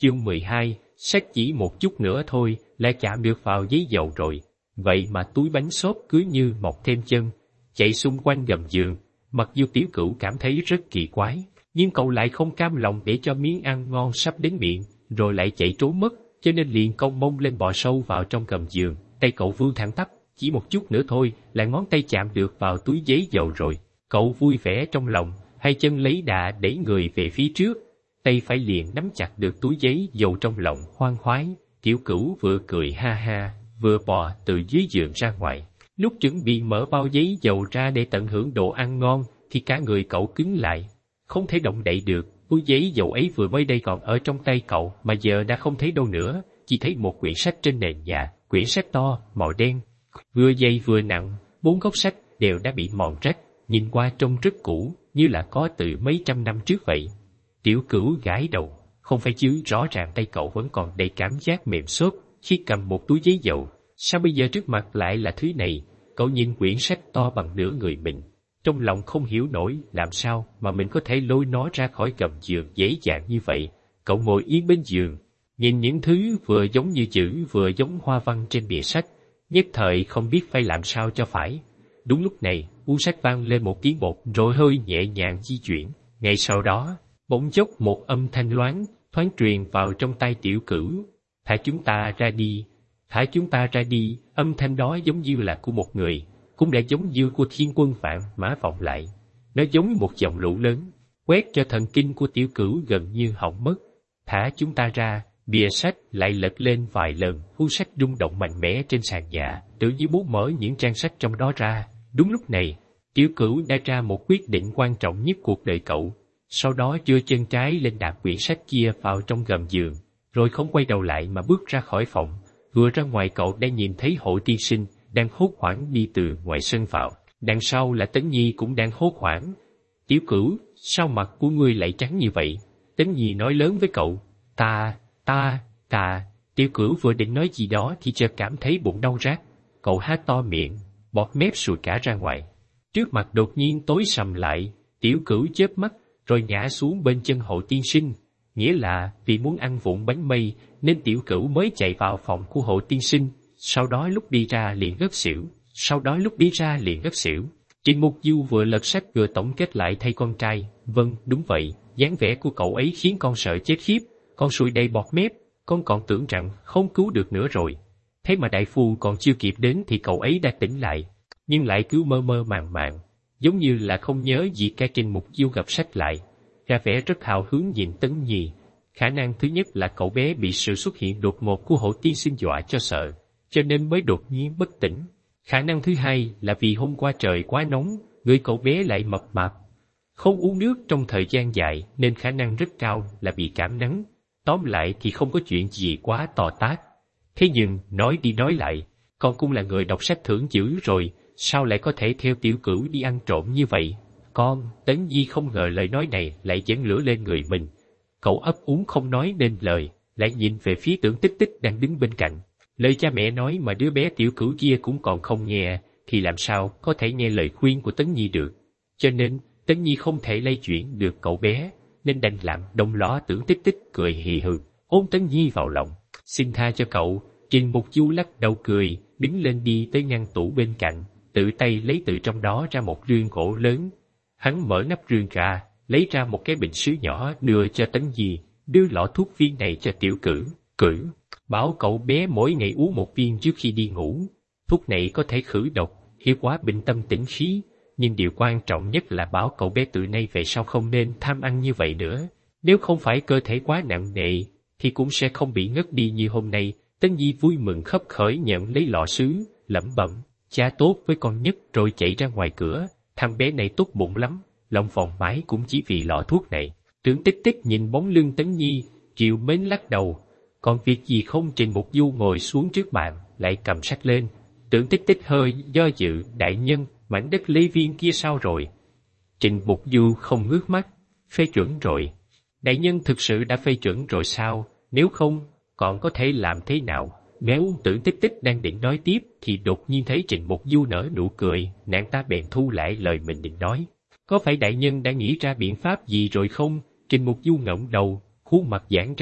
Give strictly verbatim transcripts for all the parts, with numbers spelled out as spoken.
Chương mười hai, sách chỉ một chút nữa thôi là chạm được vào giấy dầu rồi. Vậy mà túi bánh xốp cứ như mọc thêm chân, chạy xung quanh gầm giường. Mặc dù Tiểu Cửu cảm thấy rất kỳ quái, nhưng cậu lại không cam lòng để cho miếng ăn ngon sắp đến miệng, rồi lại chạy trốn mất, cho nên liền cong mông lên bò sâu vào trong gầm giường. Tay cậu vươn thẳng tắp, chỉ một chút nữa thôi là ngón tay chạm được vào túi giấy dầu rồi. Cậu vui vẻ trong lòng, hai chân lấy đà đẩy người về phía trước, tay phải liền nắm chặt được túi giấy dầu trong lòng khoan khoái. Tiểu Cửu vừa cười ha ha, vừa bò từ dưới giường ra ngoài. Lúc chuẩn bị mở bao giấy dầu ra để tận hưởng đồ ăn ngon, thì cả người cậu cứng lại, không thể động đậy được. Túi giấy dầu ấy vừa mới đây còn ở trong tay cậu, mà giờ đã không thấy đâu nữa, chỉ thấy một quyển sách trên nền nhà, quyển sách to, màu đen, vừa dày vừa nặng, bốn góc sách đều đã bị mòn rách, nhìn qua trông rất cũ, như là có từ mấy trăm năm trước vậy. Tiểu Cửu gãi đầu, không phải chứ, rõ ràng tay cậu vẫn còn đầy cảm giác mềm xốp khi cầm một túi giấy dầu, sao bây giờ trước mặt lại là thứ này? Cậu nhìn quyển sách to bằng nửa người mình, trong lòng không hiểu nổi làm sao mà mình có thể lôi nó ra khỏi gầm giường dễ dàng như vậy. Cậu ngồi yên bên giường, nhìn những thứ vừa giống như chữ vừa giống hoa văn trên bìa sách, nhất thời không biết phải làm sao cho phải. Đúng lúc này, cuốn sách vang lên một tiếng bột rồi hơi nhẹ nhàng di chuyển. Ngay sau đó, bỗng chốc một âm thanh loáng thoáng truyền vào trong tai Tiểu Cửu: "Thả chúng ta ra đi, thả chúng ta ra đi." Âm thanh đó giống như là của một người, cũng đã giống như của thiên quân vạn mã vọng lại. Nó giống một dòng lũ lớn, quét cho thần kinh của Tiểu Cửu gần như hỏng mất. "Thả chúng ta ra." Bìa sách lại lật lên vài lần, cuốn sách rung động mạnh mẽ trên sàn nhà, tự như muốn mở những trang sách trong đó ra. Đúng lúc này, Tiểu Cửu đã ra một quyết định quan trọng nhất cuộc đời cậu. Sau đó đưa chân trái lên đạp quyển sách kia vào trong gầm giường, rồi không quay đầu lại mà bước ra khỏi phòng. Vừa ra ngoài cậu đã nhìn thấy Hộ tiên sinh đang hốt hoảng đi từ ngoài sân vào, đằng sau là Tấn Nhi cũng đang hốt hoảng. "Tiểu Cửu, sao mặt của ngươi lại trắng như vậy?" Tấn Nhi nói lớn với cậu. Ta, ta, ta." Tiểu Cửu vừa định nói gì đó thì chợt cảm thấy bụng đau rát. Cậu há to miệng, bọt mép sùi cả ra ngoài. Trước mặt đột nhiên tối sầm lại, Tiểu Cửu chớp mắt rồi ngã xuống bên chân Hộ tiên sinh. Nghĩa là vì muốn ăn vụn bánh mây nên Tiểu Cửu mới chạy vào phòng của Hộ tiên sinh, sau đó lúc đi ra liền ngất xỉu, sau đó lúc đi ra liền ngất xỉu. Trình Mục Du vừa lật sách vừa tổng kết lại thay con trai. "Vâng, đúng vậy, dáng vẻ của cậu ấy khiến con sợ chết khiếp, con sùi đầy bọt mép, con còn tưởng rằng không cứu được nữa rồi." Thế mà đại phu còn chưa kịp đến thì cậu ấy đã tỉnh lại, nhưng lại cứ mơ mơ màng màng, giống như là không nhớ gì cả. Trình Mục Du gập sách lại, ra vẻ rất hào hứng nhìn Tấn Nhi. Khả năng thứ nhất là cậu bé bị sự xuất hiện đột ngột của Hộ tiên sinh dọa cho sợ, cho nên mới đột nhiên bất tỉnh. Khả năng thứ hai là vì hôm qua trời quá nóng, người cậu bé lại mập mạp, không uống nước trong thời gian dài nên khả năng rất cao là bị cảm nắng. Tóm lại thì không có chuyện gì quá to tát. Thế nhưng, nói đi nói lại, con cũng là người đọc sách thưởng dữ rồi, sao lại có thể theo Tiểu Cửu đi ăn trộm như vậy? Con, Tấn Nhi không ngờ lời nói này lại dẫn lửa lên người mình. Cậu ấp úng không nói nên lời, lại nhìn về phía Tưởng Tích Tích đang đứng bên cạnh. Lời cha mẹ nói mà đứa bé Tiểu Cửu kia cũng còn không nghe, thì làm sao có thể nghe lời khuyên của Tấn Nhi được. Cho nên, Tấn Nhi không thể lay chuyển được cậu bé, nên đành lặng đông ló. Tưởng Tích Tích cười hì hừ, ôm Tấn Nhi vào lòng. "Xin tha cho cậu." Trình Mục Du lắc đầu cười, đứng lên đi tới ngăn tủ bên cạnh, tự tay lấy từ trong đó ra một rương gỗ lớn. Hắn mở nắp rương ra, lấy ra một cái bình sứ nhỏ đưa cho Tấn Nhi, đưa lọ thuốc viên này cho Tiểu Cửu. "Cửu, bảo cậu bé mỗi ngày uống một viên trước khi đi ngủ. Thuốc này có thể khử độc, hiệu quả bình tâm tĩnh khí, nhưng điều quan trọng nhất là bảo cậu bé từ nay về sau không nên tham ăn như vậy nữa. Nếu không phải cơ thể quá nặng nề, thì cũng sẽ không bị ngất đi như hôm nay." Tấn Nhi vui mừng khấp khởi nhận lấy lọ sứ, lẩm bẩm: "Cha tốt với con nhất." Rồi chạy ra ngoài cửa. Thằng bé này tốt bụng lắm, lòng vòng mãi cũng chỉ vì lọ thuốc này. Tưởng Tích Tích nhìn bóng lưng Tấn Nhi, chịu mến lắc đầu. "Còn việc gì không?" Trình Mục Du ngồi xuống trước bàn, lại cầm sách lên. Tưởng Tích Tích hơi do dự: "Đại nhân, mảnh đất Lê Viên kia sao rồi?" Trình Mục Du không ngước mắt: "Phê chuẩn rồi." "Đại nhân thực sự đã phê chuẩn rồi sao? Nếu không, còn có thể làm thế nào?" Nếu Tưởng Tích Tích đang định nói tiếp thì đột nhiên thấy Trình Mục Du nở nụ cười, nàng ta bèn thu lại lời mình định nói. "Có phải đại nhân đã nghĩ ra biện pháp gì rồi không?" Trình Mục Du ngẩng đầu, khuôn mặt giãn ra,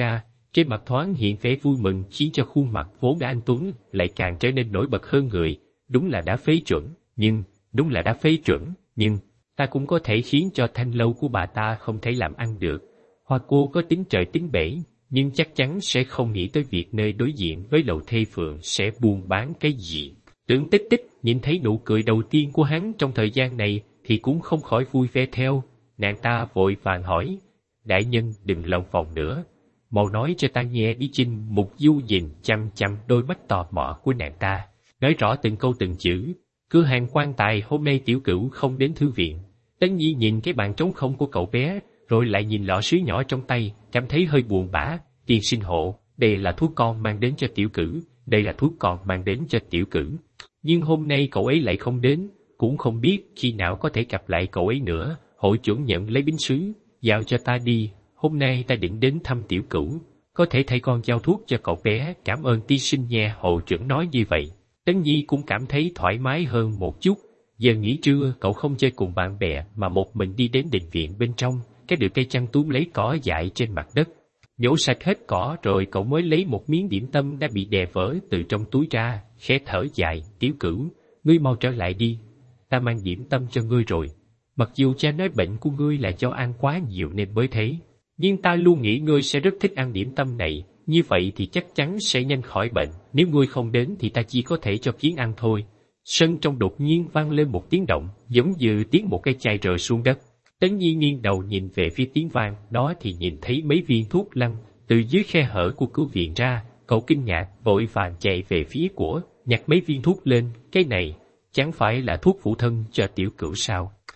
trên mặt thoáng hiện vẻ vui mừng khiến cho khuôn mặt vốn đã anh tuấn lại càng trở nên nổi bật hơn người. Đúng là đã phế chuẩn, nhưng, đúng là đã phế chuẩn, nhưng, ta cũng có thể khiến cho thanh lâu của bà ta không thể làm ăn được. Hoa cô có tính trời tính bể, nhưng chắc chắn sẽ không nghĩ tới việc nơi đối diện với lầu thê phượng sẽ buôn bán cái gì. Tưởng Tích Tích nhìn thấy nụ cười đầu tiên của hắn trong thời gian này thì cũng không khỏi vui vẻ theo. Nàng ta vội vàng hỏi, đại nhân đừng lòng vòng nữa, mau nói cho ta nghe đi. Chinh Mục Du nhìn chăm chăm đôi mắt tò mò của nàng ta, nói rõ từng câu từng chữ. Cửa hàng quan tài hôm nay tiểu cửu không đến thư viện. Tấn Nhi nhìn cái bàn trống không của cậu bé, rồi lại nhìn lọ sứ nhỏ trong tay, cảm thấy hơi buồn bã. Tiên sinh hộ, đây là thuốc con mang đến cho tiểu cửu, đây là thuốc con mang đến cho tiểu cửu. Nhưng hôm nay cậu ấy lại không đến, cũng không biết khi nào có thể gặp lại cậu ấy nữa. Hội trưởng nhận lấy bính sứ, giao cho ta đi, hôm nay ta định đến thăm tiểu cửu, có thể thay con giao thuốc cho cậu bé. Cảm ơn tiên sinh nha. Hội trưởng nói như vậy, Tấn Nhi cũng cảm thấy thoải mái hơn một chút. Giờ nghỉ trưa cậu không chơi cùng bạn bè mà một mình đi đến đình viện bên trong, cái được cây chăn túm lấy cỏ dại trên mặt đất, nhổ sạch hết cỏ rồi cậu mới lấy một miếng điểm tâm đã bị đè vỡ từ trong túi ra, khẽ thở dài. Tiểu cửu, ngươi mau trở lại đi, ta mang điểm tâm cho ngươi rồi. Mặc dù cha nói bệnh của ngươi là do ăn quá nhiều nên mới thế, nhưng ta luôn nghĩ ngươi sẽ rất thích ăn điểm tâm này, như vậy thì chắc chắn sẽ nhanh khỏi bệnh. Nếu ngươi không đến thì ta chỉ có thể cho kiến ăn thôi. Sân trong đột nhiên vang lên một tiếng động, giống như tiếng một cây chai rơi xuống đất. Tấn Nhi nghiêng đầu nhìn về phía tiếng vang đó thì nhìn thấy mấy viên thuốc lăn từ dưới khe hở của cửa viện ra. Cậu kinh ngạc vội vàng chạy về phía của, nhặt mấy viên thuốc lên. Cái này chẳng phải là thuốc phụ thân cho tiểu cửu sao?